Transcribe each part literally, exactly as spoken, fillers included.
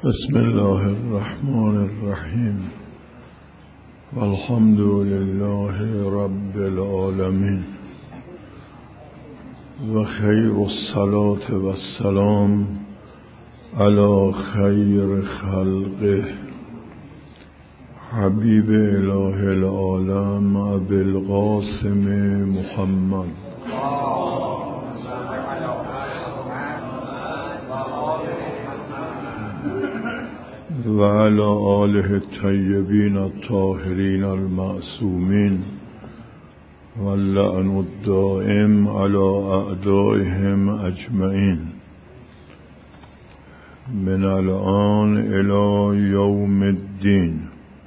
بسم الله الرحمن الرحیم والحمد لله رب العالمین و خیر الصلاة و السلام علی خیر خلقه حبیب اله العالم ابی القاسم محمد و علی آله الطیبین الطاهرین المعصومین و اللعن الدائم علی اعدائهم اجمعین من الان الی یوم الدین.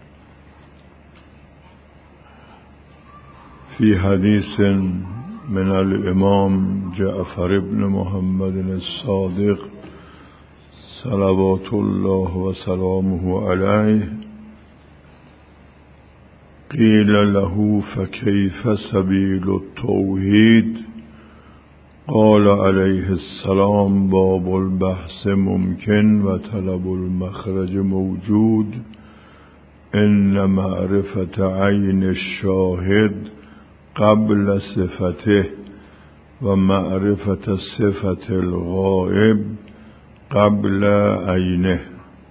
فی حدیث من الامام جعفر بن محمد الصادق صلوات الله و سلامه علیه قیل له فکیف سبیل التوحید قال علیه السلام باب البحث ممکن و طلب المخرج موجود ان معرفت عین الشاهد قبل صفته و معرفت صفت الغائب قبل عینه.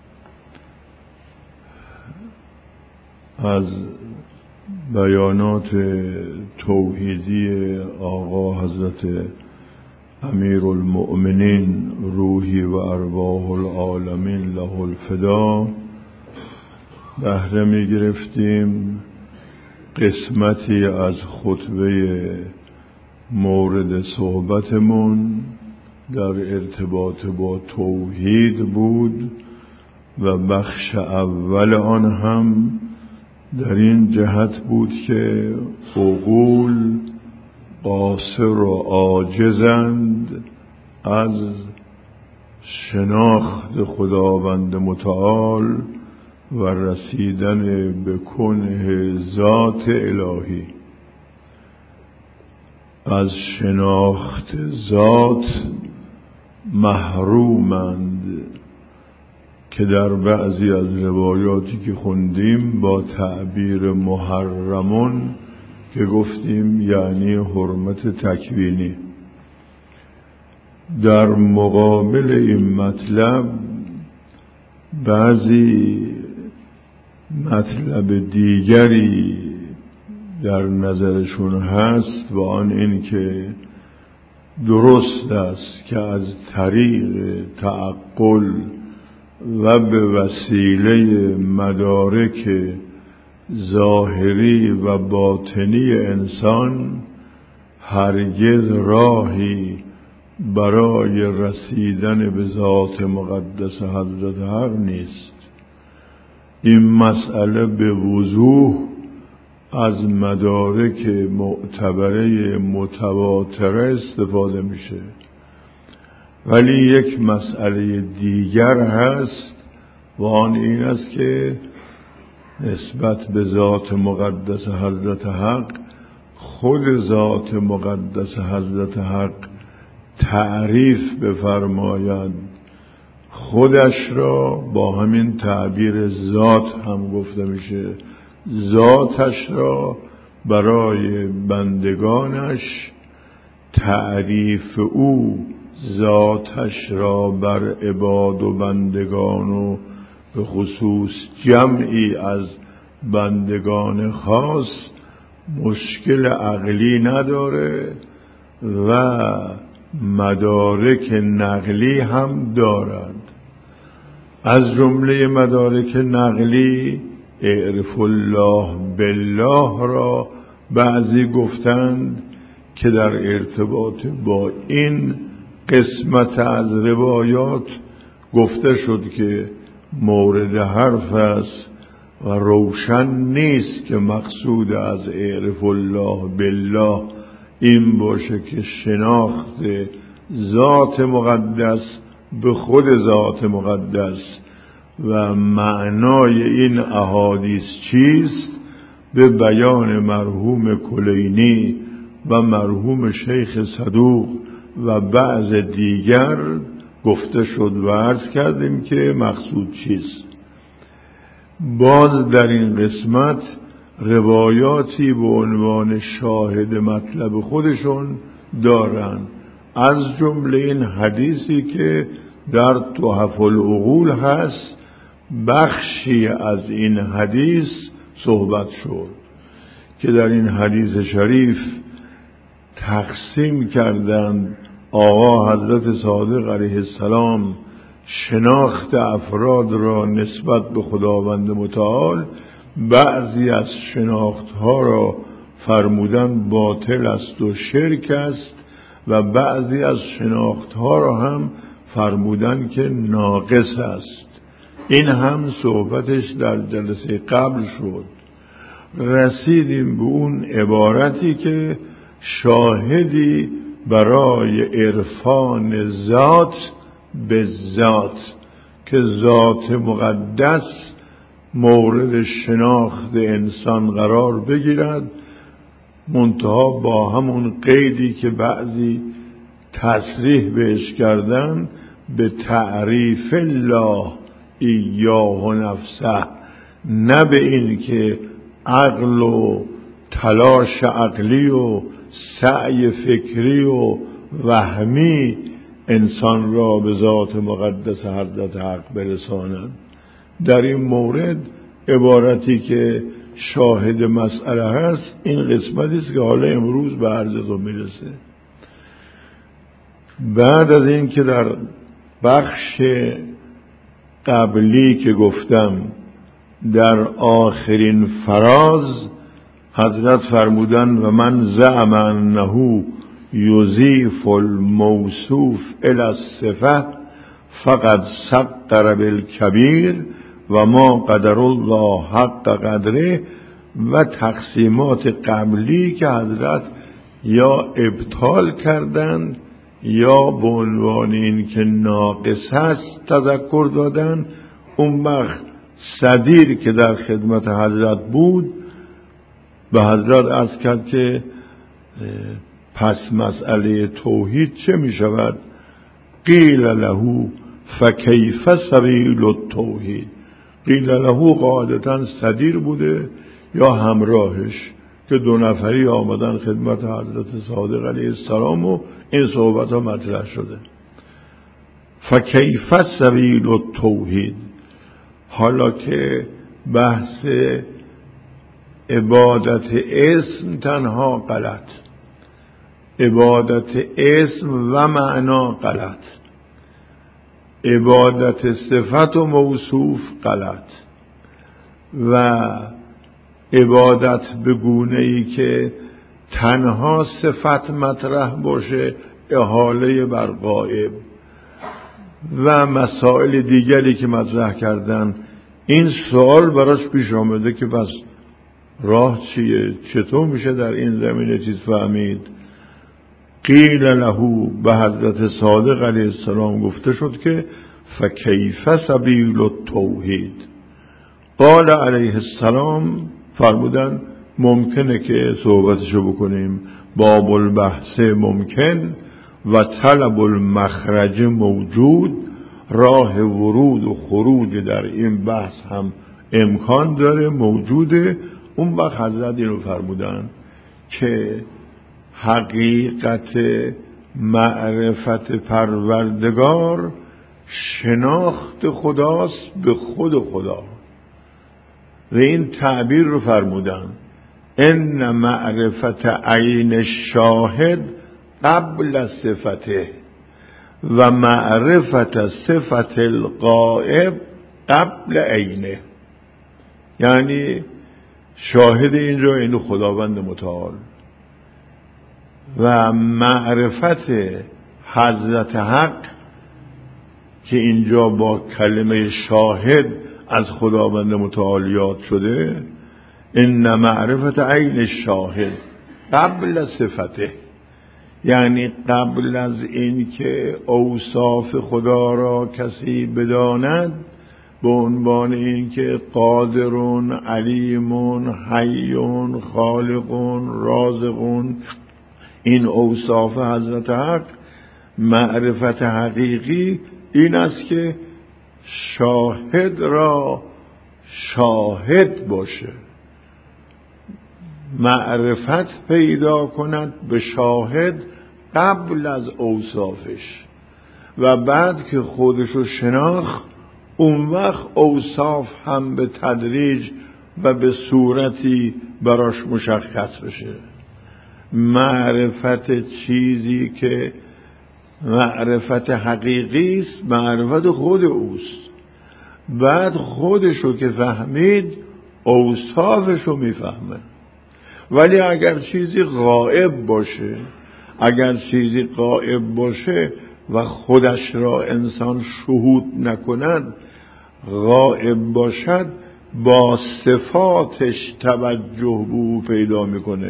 از بیانات توحیدی آقا حضرت امیر المؤمنین روحی و ارواح العالمین له الفدا بهره می گرفتیم. قسمتی از خطبه مورد صحبتمون در ارتباط با توحید بود و بخش اول آن هم در این جهت بود که عقول قاصر و عاجزند از شناخت خداوند متعال و رسیدن به کنه ذات الهی. از شناخت ذات محرومند که در بعضی از روایاتی که خوندیم با تعبیر محرمون که گفتیم یعنی حرمت تکوینی. در مقابل این مطلب بعضی مطلب دیگری در نظرشون هست و آن این که درست است که از طریق تعقل و به وسیله مدارک ظاهری و باطنی انسان هرگز راهی برای رسیدن به ذات مقدس حضرت حق نیست. این مسئله به وضوح از مدارک معتبره متواتره استفاده میشه. ولی یک مسئله دیگر هست و آن این است که نسبت به ذات مقدس حضرت حق خود ذات مقدس حضرت حق تعریف بفرماید، خودش را با همین تعبیر ذات هم گفته میشه، ذاتش را برای بندگانش تعریف او ذاتش را بر عباد و بندگان و به خصوص جمعی از بندگان خاص مشکل عقلی نداره و مدارک نقلی هم دارد. از جمله مدارک نقلی اعرف الله بالله را بعضی گفتند که در ارتباط با این قسمت از روایات گفته شد که مورد حرف است و روشن نیست که مقصود از اعرف الله بالله این باشه که شناخت ذات مقدس به خود ذات مقدس و معنای این احادیث چیست به بیان مرحوم کلینی و مرحوم شیخ صدوق و بعض دیگر گفته شد و عرض کردیم که مقصود چیست. باز در این قسمت روایاتی به عنوان شاهد مطلب خودشون دارن، از جمله این حدیثی که در تحف العقول هست. بخشی از این حدیث صحبت شد که در این حدیث شریف تقسیم کردند آقا حضرت صادق علیه السلام شناخت افراد را نسبت به خداوند متعال. بعضی از شناختها را فرمودن باطل است و شرک است و بعضی از شناختها را هم فرمودن که ناقص است. این هم صحبتش در جلسه قبل شد. رسیدیم به اون عبارتی که شاهدی برای عرفان ذات به ذات که ذات مقدس مورد شناخت انسان قرار بگیرد، منتها با همون قیدی که بعضی تصریح بهش کردن به تعریف الله ایاه نفسه، نه به این که عقل و تلاش عقلی و سعی فکری و وهمی انسان را به ذات مقدس حضرت حق برساند. در این مورد عبارتی که شاهد مسئله هست این قسمتی است که حالا امروز به عرضتون میرسه. بعد از این که در بخش قبلی که گفتم در آخرین فراز حضرت فرمودن و من زعم انه یضیف الموصوف الی الصفه فقد سقر بالکبیر و ما قدر الله حق قدره، و تقسیمات قبلی که حضرت یا ابطال کردند یا به عنوان این که ناقص است تذکر دادن. اون وقت صدیر که در خدمت حضرت بود به حضرت عرض کرد که پس مسئله توحید چه می شود؟ قیل له فکیف سبیل التوحید. قیل له قاعدتا صدیر بوده یا همراهش که دو نفری آمدن خدمت حضرت صادق علیه السلام و این صحبت ها مطرح شده. فکیف سبیل التوحید. حالا که بحث عبادت اسم تنها غلط، عبادت اسم و معنا غلط، عبادت صفت و موصوف غلط، و عبادت به گونه‌ای که تنها صفت مطرح باشه احاله بر غایب و مسائل دیگری که مطرح کردن. این سوال براش پیش آمده که پس راه چیه؟ چطور میشه در این زمینه چیز فهمید؟ قیل له به حضرت صادق علیه السلام گفته شد که فکیف سبیل التوحید. قال علیه السلام فرمودن ممکنه که صحبتشو بکنیم، باب البحث ممکن و طلب المخرج موجود. راه ورود و خروج در این بحث هم امکان داره، موجوده. اون وقت حضرت اینو فرمودن که حقیقت معرفت پروردگار شناخت خداست به خود خدا، و این تعبیر رو فرمودن ان معرفت عین الشاهد قبل صفته و معرفت صفت الغائب قبل عینه. یعنی شاهد اینجا این خداوند متعال و معرفت حضرت حق که اینجا با کلمه شاهد از خداوند متعال یاد شده. ان معرفت عین الشاهد قبل صفته، یعنی قبل از این که اوصاف خدا را کسی بداند به عنوان این که قادرون، علیمون، حیون، خالقون، رازقون، این اوصاف حضرت حق، معرفت حقیقی این است که شاهد را شاهد باشه، معرفت پیدا کند به شاهد قبل از اوصافش و بعد که خودشو شناخت اون وقت اوصاف هم به تدریج و به صورتی براش مشخص بشه. معرفت چیزی که معرفت حقیقی است معرفت خود اوست، بعد خودشو که فهمید اوصافشو میفهمه. ولی اگر چیزی غائب باشه، اگر چیزی غائب باشه و خودش را انسان شهود نکند، غائب باشد، با صفاتش توجه به او پیدا میکنه،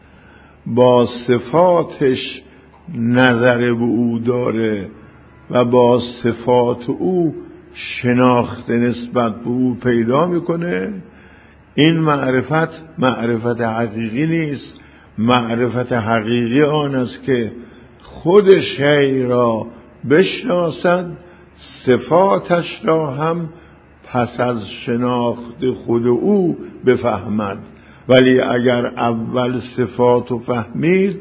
با صفاتش نظر به او داره و با صفات او شناخت نسبت به او پیدا میکنه. این معرفت معرفت حقیقی نیست. معرفت حقیقی آن است که خود شیء را بشناسد، صفاتش را هم پس از شناخت خود او بفهمد. ولی اگر اول صفات رو فهمید،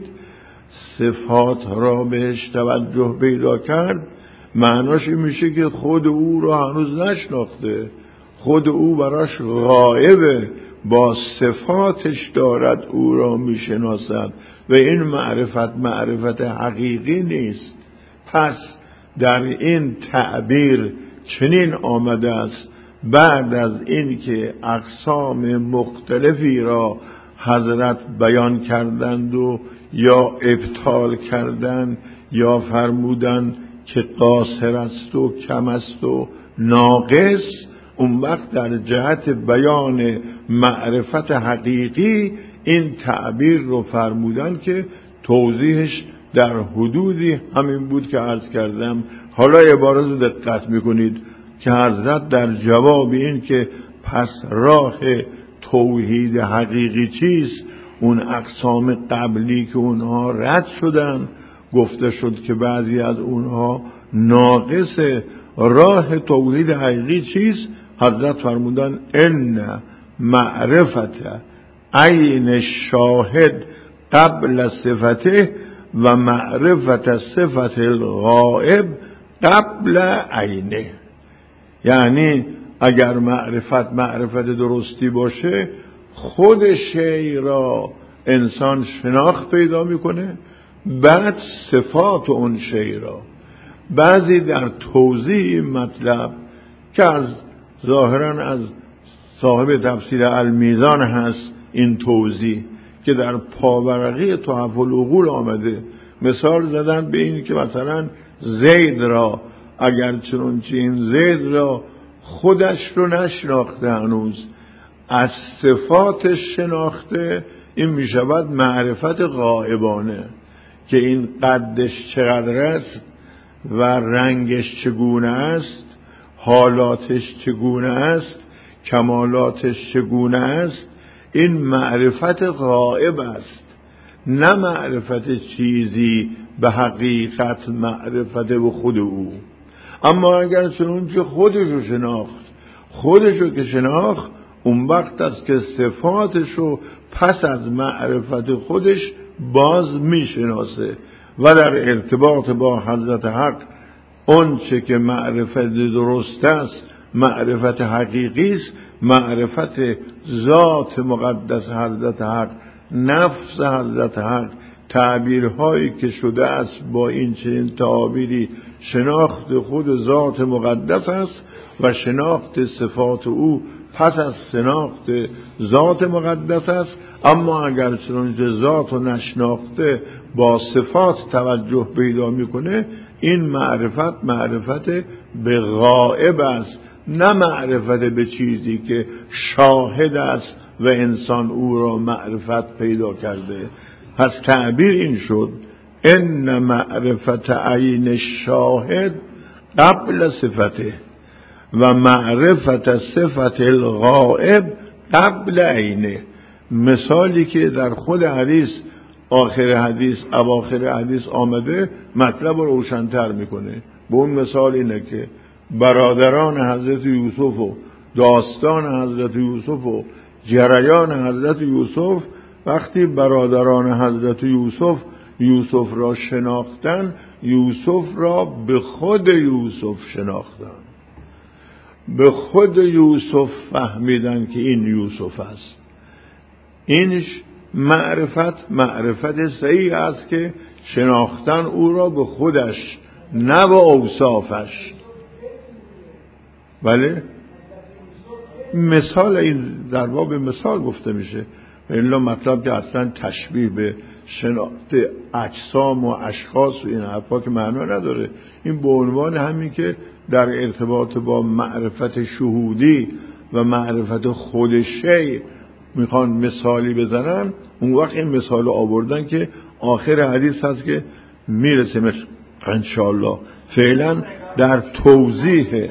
صفات را بهش توجه پیدا کرد، معناش این میشه که خود او را هنوز نشناخته، خود او براش غائبه، با صفاتش دارد او را میشناسد و این معرفت معرفت حقیقی نیست. پس در این تعبیر چنین آمده است: بعد از این که اقسام مختلفی را حضرت بیان کردند و یا ابطال کردند یا فرمودند که قاصر است و کم است و ناقص، اون وقت در جهت بیان معرفت حقیقی این تعبیر رو فرمودن که توضیحش در حدودی همین بود که عرض کردم. حالا عبارت رو دقت میکنید که حضرت در جواب این که پس راه توحید حقیقی چیست، اون اقسام قبلی که اونها رد شدن، گفته شد که بعضی از اونها ناقص. راه توحید حقیقی چیست؟ حضرت فرمودن ان معرفت عین شاهد قبل صفته و معرفت صفت الغائب قبل عینه. یعنی اگر معرفت معرفت درستی باشه، خود شیء را انسان شناخت پیدا میکنه، بعد صفات اون شیء را. بعضی در توضیح مطلب که از ظاهرا از صاحب تفسیر المیزان هست، این توضیح که در پاورقی تحف العقول آمده، مثال زدن به این که مثلا زید را اگر چنانچه این زید را خودش رو نشناخته، هنوز از صفاتش شناخته، این میشود معرفت غائبانه که این قدش چقدر است و رنگش چگونه است، حالاتش چگونه است، کمالاتش چگونه است. این معرفت غائب است، نه معرفت چیزی به حقیقت معرفت به خود او. اما اگر چنانچه خودشو شناخت، خودشو که شناخت، اون وقت است که صفاتشو پس از معرفت خودش باز میشناسه و در ارتباط با حضرت حق اون چه که معرفت درست است، معرفت حقیقی است، معرفت ذات مقدس حضرت حق، نفس حضرت حق، تعبیرهایی که شده است با این چنین تعابیری، شناخت خود ذات مقدس است و شناخت صفات او پس از شناخت ذات مقدس است. اما اگر چنانچه ذات و نشناخته با صفات توجه پیدا میکنه، این معرفت معرفت به غائب است، نه معرفت به چیزی که شاهد است و انسان او را معرفت پیدا کرده. پس تعبیر این شد: ان معرفت عین شاهد قبل صفته و معرفت صفت الغائب قبل عینه. مثالی که در خود حدیث آخر حدیث اواخر حدیث آمده مطلب رو روشن‌تر میکنه. به اون مثال اینه که برادران حضرت یوسف و داستان حضرت یوسف و جریان حضرت یوسف، وقتی برادران حضرت یوسف یوسف را شناختن، یوسف را به خود یوسف شناختن، به خود یوسف فهمیدن که این یوسف است. اینش معرفت معرفت صحیح است که شناختن او را به خودش، نه به اوصافش. بله مثال این در باب مثال گفته میشه، الا مطلب که اصلا تشبیه به شناخت اجسام و اشخاص و این حرفا که معنا نداره. این به عنوان همین که در ارتباط با معرفت شهودی و معرفت خود شیء میخوان مثالی بزنن، اون وقت این مثال آوردن که آخر حدیث هست که میرسیم انشاءالله. فعلا در توضیح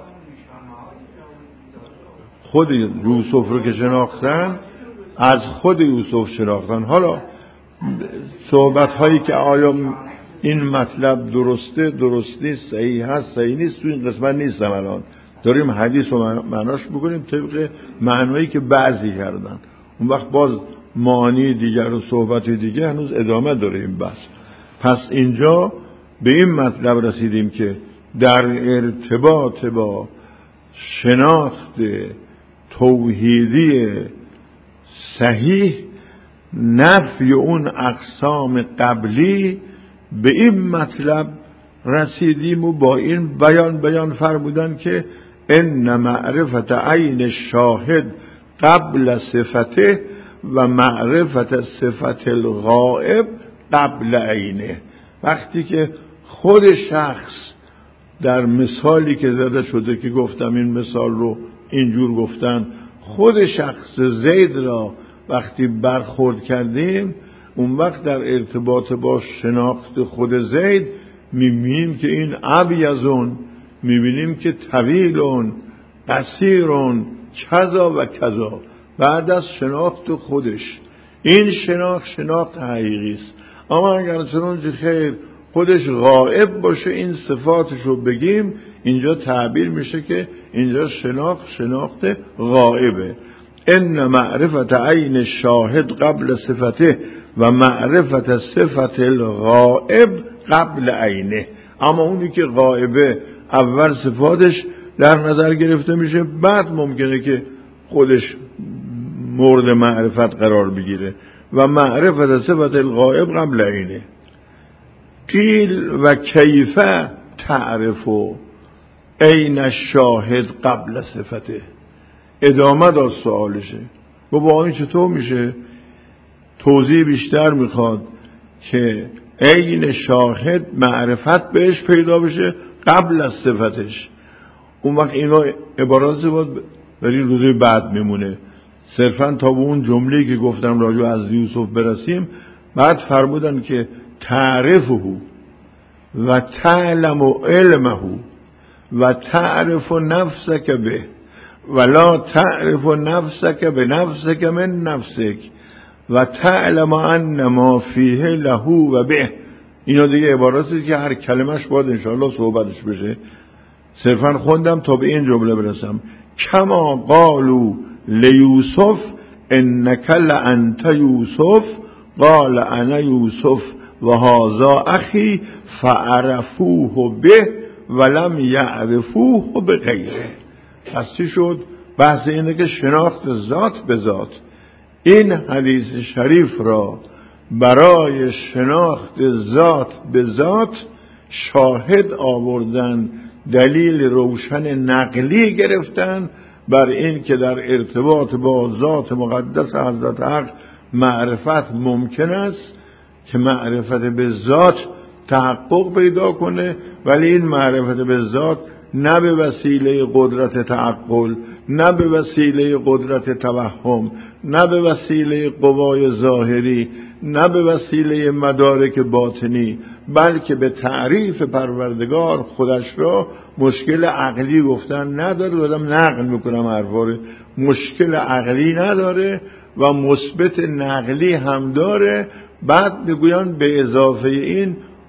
خود یوسف رو که شناختن، از خود یوسف شناختن. حالا صحبت هایی که آیا این مطلب درسته درست نیست، صحیح هست صحیح نیست، تو این قسمت نیستم. الان داریم حدیث رو معناش بکنیم طبق معنایی که بعضی کردن. اون وقت باز معانی دیگر و صحبت دیگر هنوز ادامه داره این بحث. پس اینجا به این مطلب رسیدیم که در ارتباط با شناخت توحیدی صحیح، نفی اون اقسام قبلی، به این مطلب رسیدیم و با این بیان بیان فرمودن که ان معرفت عین شاهد قبل صفته و معرفت صفت الغائب قبل عینه. وقتی که خود شخص در مثالی که زده شده که گفتم این مثال رو اینجور گفتن، خود شخص زید را وقتی برخورد کردیم، اون وقت در ارتباط با شناخت خود زید میبینیم که این ابیضون، میبینیم که طویلون قصیرون کذا و کذا. بعد از شناخت خودش، این شناخت شناخت حقیقی است. اما اگر چنانچه خیر خودش غائب باشه این صفاتش رو بگیم، اینجا تعبیر میشه که اینجا شناخت شناخت غائبه. ان معرفت عین شاهد قبل صفته و معرفت صفت الغائب قبل عینه. اما اونی که غائبه اول صفاتش در نظر گرفته میشه، بعد ممکنه که خودش مورد معرفت قرار بگیره. و معرفت صفت الغائب قبل عینه. قیل و کیف تعرفو عین الشاهد قبل صفته. ادامه داد سوالشه و با این چطور میشه؟ توضیح بیشتر میخواد که عین شاهد معرفت بهش پیدا بشه قبل از صفتش. اون وقت اینا عبارات باید برای روزی بعد میمونه. صرفا تا به اون جمله‌ای که گفتم راجع از یوسف برسیم، بعد فرمودن که تعرفه و تعلم علمه و تعرف نفسک به ولا تعرف نفسک به نفسک من نفسک و تعلم ان ما فیه له و به. اینا دیگه عباراتی که هر کلمش باید انشاءالله صحبتش بشه. صرفا خوندم تا به این جمله برسم. کما قالوا لیوسف انک لانت یوسف قال انا یوسف و هذا اخی فعرفوه به ولم یعرفوه به غیره. پس چی شد؟ بحث اینه که شناخت ذات به ذات. این حدیث شریف را برای شناخت ذات به ذات شاهد آوردن، دلیل روشن نقلی گرفتن بر این که در ارتباط با ذات مقدس حضرت حق معرفت ممکن است که معرفت به ذات تحقق پیدا کنه، ولی این معرفت به ذات نه به وسیله قدرت تعقل، نه به وسیله قدرت توهم، نه به وسیله قوای ظاهری، نه به وسیله مدارک باطنی، بلکه به تعریف پروردگار خودش را مشکل عقلی گفتن نداره. دارم نقل میکنم حرفا رو. مشکل عقلی نداره و مثبت نقلی هم داره. بعد میگویند به اضافه این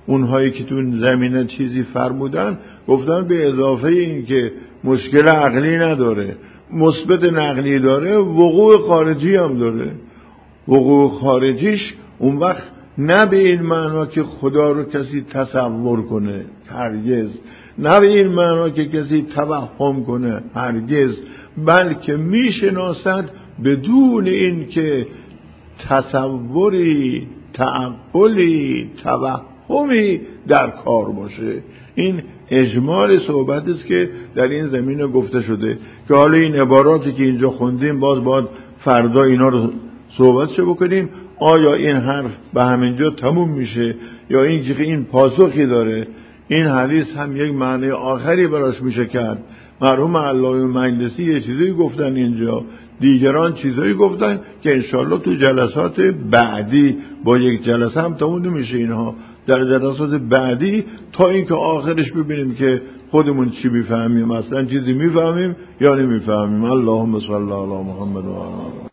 اونهایی که تو این زمینه چیزی فرمودن گفتن به اضافه این که مشکل عقلی نداره، مثبت نقلی داره، وقوع خارجی هم داره. وقوع خارجیش اون وقت نه به این معنا که خدا رو کسی تصور کنه، هرگز، نه به این معنا که کسی توهم کنه، هرگز، بلکه میشناسد بدون این که تصوری، تعقلی، توهمی در کار باشه. این اجمال صحبت است که در این زمینه گفته شده که حالا این عباراتی که اینجا خوندیم باز باید فردا اینا رو صحبتشو بکنیم. آیا این حرف به همینجا تموم میشه یا این که این پاسخی داره؟ این حدیث هم یک معنی آخری براش میشه کرد. مرحوم علامه مجلسی یه چیزی گفتن اینجا، دیگران چیزایی گفتن که انشالله تو جلسات بعدی، با یک جلسه هم تموم نمیشه اینها، در جلسات بعدی تا اینکه آخرش ببینیم که خودمون چی میفهمیم، اصلا چیزی میفهمیم یا نمیفهمیم. اللهم صل علی محمد و آله